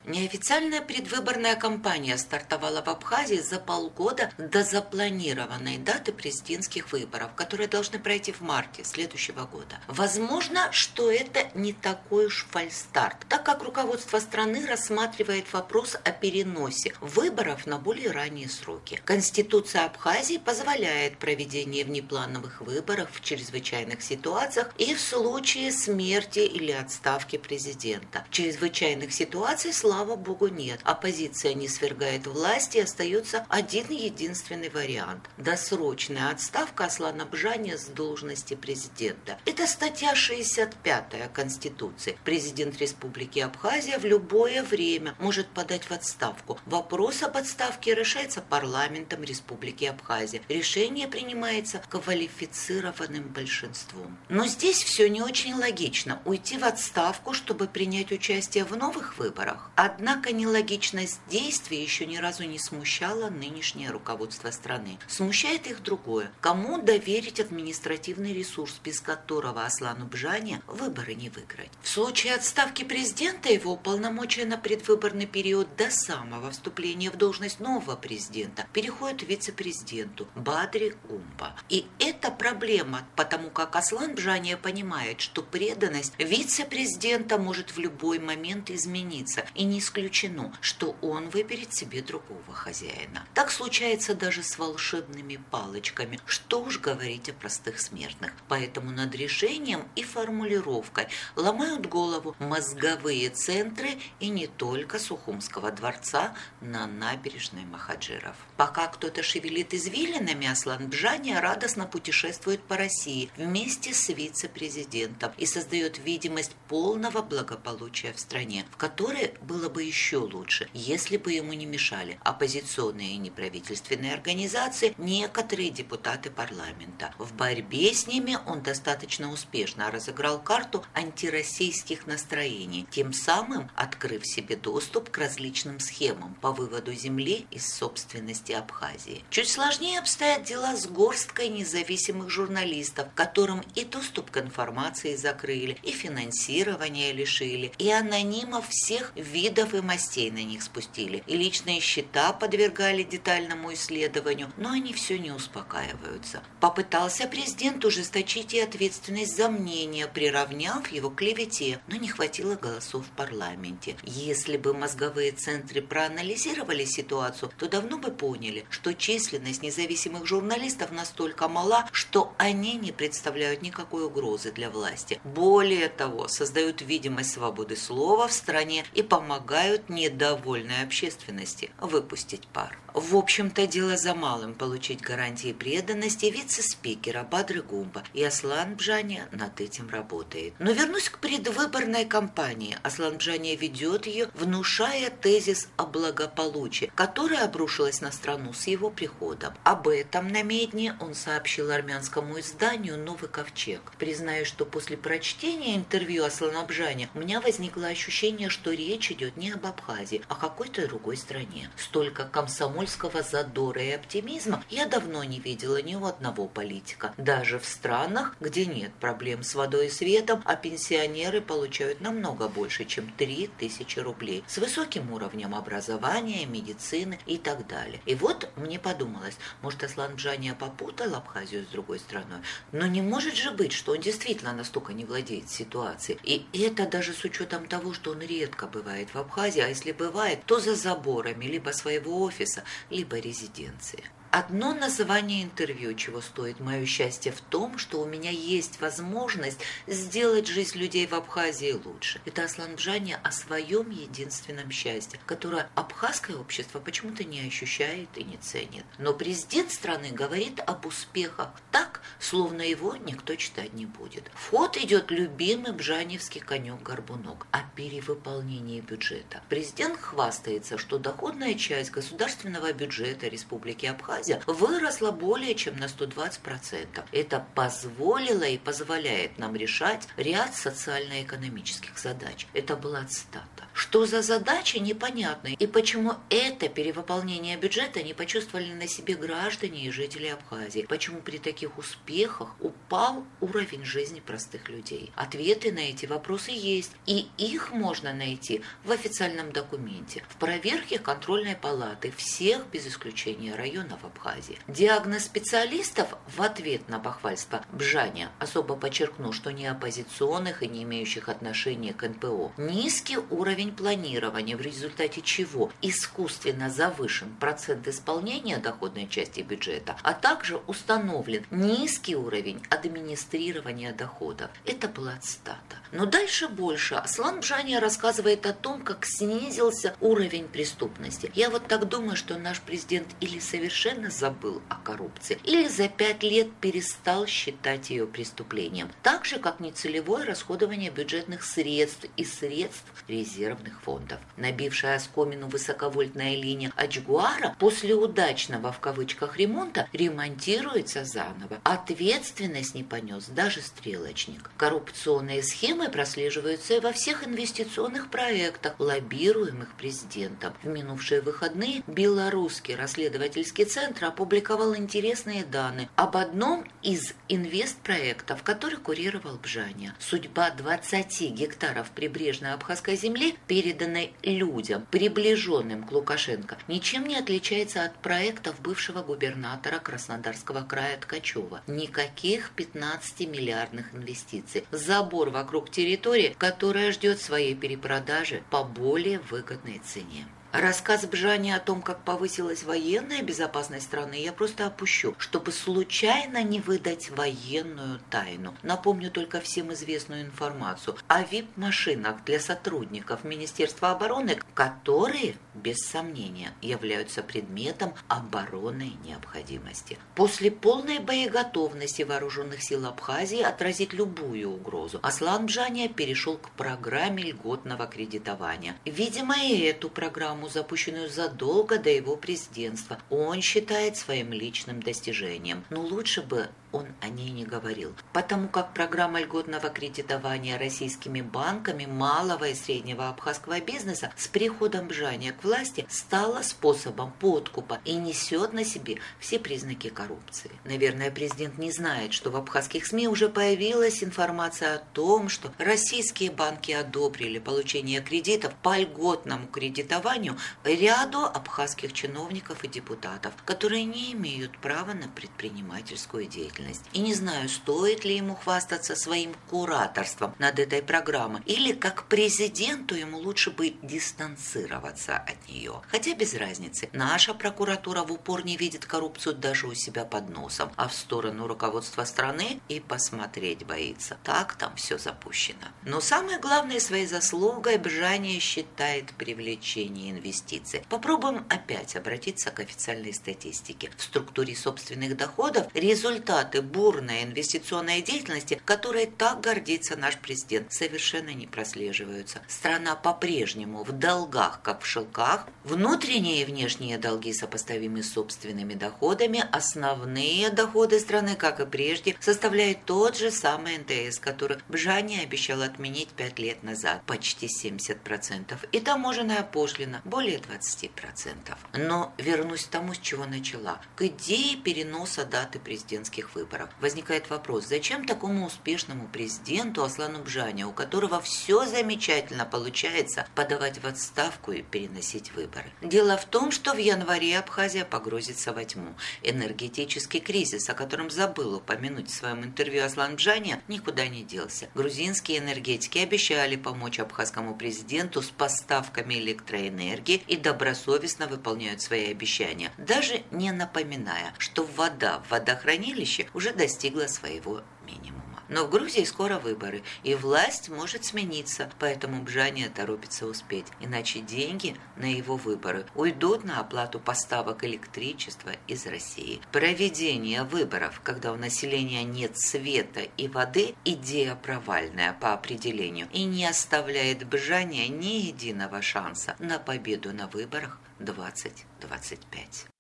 Неофициальная предвыборная кампания стартовала в Абхазии за полгода до запланированной даты президентских выборов, которые должны пройти в марте следующего года. Возможно, что это не такой уж фальстарт, так как руководство страны рассматривает вопрос о переносе выборов на более ранние сроки. Конституция Абхазии позволяет проведение внеплановых выборов в чрезвычайных ситуациях и в случае смерти или отставки президента. Чрезвычайных ситуаций, слава богу, нет. Оппозиция не свергает власть, и остается один единственный вариант – досрочная отставка Аслана Бжани с должности президента. Это статья 65 Конституции. Президент Республики Абхазия в любое время может подать в отставку. Вопрос об отставке решается парламентом Республики Абхазия. Решение принимается квалифицированным большинством. Но здесь все не очень логично. Уйти в отставку, чтобы принять участие в новых выборах. Однако нелогичность действий еще ни разу не смущала нынешнее руководство страны. Смущает их другое. Кому доверить административный ресурс, без которого Аслану Бжани выборы не выиграть? В случае отставки президента его уполномочия на предвыборный период до самого вступления в должность нового президента переходят вице-президенту Бадри Гумба. И это проблема, потому как Аслан Бжани понимает, что преданность вице-президента может в любой момент измениться, и не исключено, что он выберет себе другого хозяина. Так случается даже с волшебными палочками, что уж говорить о простых смертных. Поэтому над решением и формулировкой ломают голову мозговые центры, и не только Сухумского дворца на набережной Махаджиров. Пока кто-то шевелит извилинами, Аслан Бжани радостно путешествует по России вместе с вице-президентом и создает видимость полного благополучия в стране, в которой было бы еще лучше, если бы ему не мешали оппозиционные и неправительственные организации, некоторые депутаты парламента. В борьбе с ними он достаточно успешно разыграл карту антироссийских настроений, тем самым открыв себе доступ к различным схемам по выводу земли из собственности Абхазии. Чуть сложнее обстоят дела с горсткой независимых журналистов, которым и доступ к информации закрыли, и финансирование лишили, и анонимов всех видов и мастей на них спустили, и личные счета подвергали детальному исследованию, но они все не успокаиваются. Попытался президент ужесточить и ответственность за мнение, приравняв его к клевете, но не хватило голосов в парламенте. Если бы мозговые центры проанализировали ситуацию, то давно бы поняли, что численность независимых журналистов настолько мала, что они не представляют никакой угрозы для власти. Более того, создают видимость свободы слова в стране и помогают недовольной общественности выпустить пар. В общем-то, дело за малым – получить гарантии преданности вице-спикера Бадры Гумба, и Аслан Бжани над этим работает. Но вернусь к предвыборной кампании. Аслан Бжани ведет ее, внушая тезис о благополучии, которая обрушилась на страну с его приходом. Об этом намедни он сообщил армянскому изданию «Новый ковчег». Признаю, что после прочтения интервью Аслана Бжани у меня возникло ощущение, что речь идет не об Абхазии, а о какой-то другой стране. Столько комсомольского задора и оптимизма я давно не видела ни у одного политика. Даже в странах, где нет проблем с водой и светом, а пенсионеры получают намного больше, чем 3000 рублей, с высоким уровнем образования, медицины и так далее. И вот мне подумалось, может, Аслан Бжани попутал Абхазию с другой страной? Но не может же быть, что он действительно настолько не владеет ситуацией. И это даже с учетом того, что он редко бывает в Абхазии, а если бывает, то за заборами либо своего офиса, либо резиденции. Одно название интервью, чего стоит мое счастье в том, что у меня есть возможность сделать жизнь людей в Абхазии лучше. Это Аслан Бжани о своем единственном счастье, которое абхазское общество почему-то не ощущает и не ценит. Но президент страны говорит об успехах так, словно его никто читать не будет. В ход идет любимый бжаневский конек-горбунок о перевыполнении бюджета. Президент хвастается, что доходная часть государственного бюджета Республики Абхазия выросла более чем на 120%. Это позволило и позволяет нам решать ряд социально-экономических задач. Это была цитата. Что за задачи, непонятно. И почему это перевыполнение бюджета не почувствовали на себе граждане и жители Абхазии? Почему при таких успехах упал уровень жизни простых людей? Ответы на эти вопросы есть, и их можно найти в официальном документе, в проверке контрольной палаты всех без исключения районов Абхазии. Диагноз специалистов в ответ на бахвальство Бжаня особо подчеркнул, что не оппозиционных и не имеющих отношения к НПО. Низкий уровень планирования, в результате чего искусственно завышен процент исполнения доходной части бюджета, а также установлен низкий уровень администрирования доходов. Это была цитата. Но дальше больше. Аслан Бжаня рассказывает о том, как снизился уровень преступности. Я вот так думаю, что наш президент или совершенно забыл о коррупции, или за 5 лет перестал считать ее преступлением. Так же, как нецелевое расходование бюджетных средств и средств резервных фондов. Набившая оскомину высоковольтная линия Ачгуара после удачного в кавычках ремонта ремонтируется заново. Ответственность не понес даже стрелочник. Коррупционные схемы прослеживаются и во всех инвестиционных проектах, лоббируемых президентом. В минувшие выходные Белорусский расследовательский центр опубликовал интересные данные об одном из инвестпроектов, который курировал Бжаня. Судьба 20 гектаров прибрежной абхазской земли, переданной людям, приближенным к Лукашенко, ничем не отличается от проектов бывшего губернатора Краснодарского края Ткачева. Никаких 15-миллиардных инвестиций. Забор вокруг территории, которая ждет своей перепродажи по более выгодной цене. Рассказ Бжани о том, как повысилась военная безопасность страны, я просто опущу, чтобы случайно не выдать военную тайну. Напомню только всем известную информацию о VIP-машинах для сотрудников Министерства обороны, которые, без сомнения, являются предметом оборонной необходимости. После полной боеготовности вооруженных сил Абхазии отразить любую угрозу, Аслан Бжаня перешел к программе льготного кредитования. Видимо, и эту программу, запущенную задолго до его президентства, он считает своим личным достижением. Но лучше бы он о ней не говорил, потому как программа льготного кредитования российскими банками малого и среднего абхазского бизнеса с приходом Бжаня к власти стала способом подкупа и несет на себе все признаки коррупции. Наверное, президент не знает, что в абхазских СМИ уже появилась информация о том, что российские банки одобрили получение кредитов по льготному кредитованию ряду абхазских чиновников и депутатов, которые не имеют права на предпринимательскую деятельность. И не знаю, стоит ли ему хвастаться своим кураторством над этой программой, или как президенту ему лучше бы дистанцироваться от нее. Хотя без разницы. Наша прокуратура в упор не видит коррупцию даже у себя под носом, а в сторону руководства страны и посмотреть боится. Так там все запущено. Но самое главное, своей заслугой Бжаня считает привлечение инвестиций. Попробуем опять обратиться к официальной статистике. В структуре собственных доходов результаты бурной инвестиционной деятельности, которой так гордится наш президент, совершенно не прослеживаются. Страна по-прежнему в долгах, как в шелках. Внутренние и внешние долги сопоставимы с собственными доходами. Основные доходы страны, как и прежде, составляют тот же самый НДС, который Бжаня обещал отменить 5 лет назад, почти 70%. И таможенная пошлина более 20%. Но вернусь к тому, с чего начала. К идее переноса даты президентских выборов. Возникает вопрос, зачем такому успешному президенту Аслану Бжаня, у которого все замечательно получается, подавать в отставку и переносить выборы? Дело в том, что в январе Абхазия погрузится во тьму. Энергетический кризис, о котором забыл упомянуть в своем интервью Аслан Бжаня, никуда не делся. Грузинские энергетики обещали помочь абхазскому президенту с поставками электроэнергии и добросовестно выполняют свои обещания, даже не напоминая, что вода в водохранилище уже достигла своего минимума. Но в Грузии скоро выборы, и власть может смениться, поэтому Бжаня торопится успеть, иначе деньги на его выборы уйдут на оплату поставок электричества из России. Проведение выборов, когда у населения нет света и воды, идея провальная по определению и не оставляет Бжаня ни единого шанса на победу на выборах 2025.